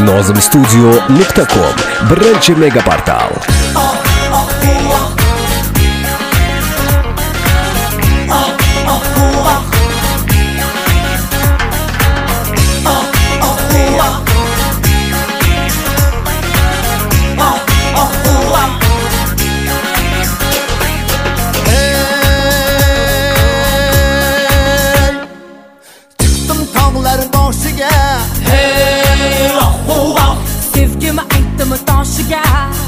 nozimstudio.com birinchi mega portal. Sevgimi aytdim toshiga,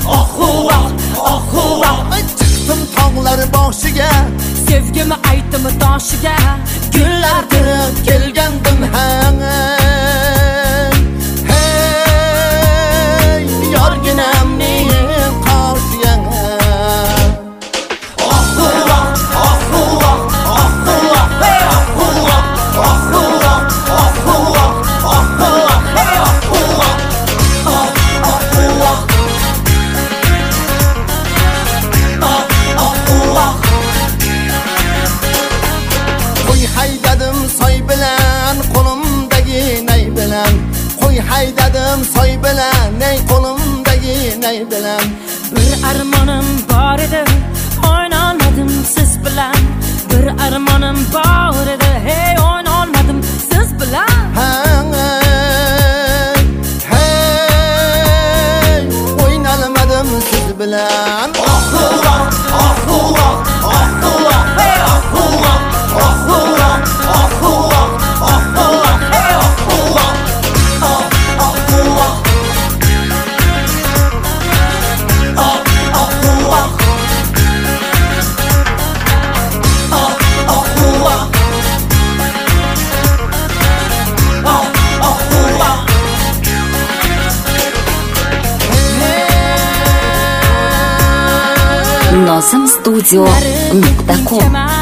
chiqdim tog'lar boshiga, sevgimi aytdim toshiga, gullar kirib kelgandim hey yorginamning qoshiga. Haydadim soy bilan qo'limdagi nay bilan, qo'y haydadim soy bilan ney qo'limdagi nay bilan. bir armonim bor edi, o'ynolmadim siz bilan. Bir armonim bor edi, hey o'ynolmadim siz bilan. Hey o'ynolmadim siz bilan. nozimstudio.com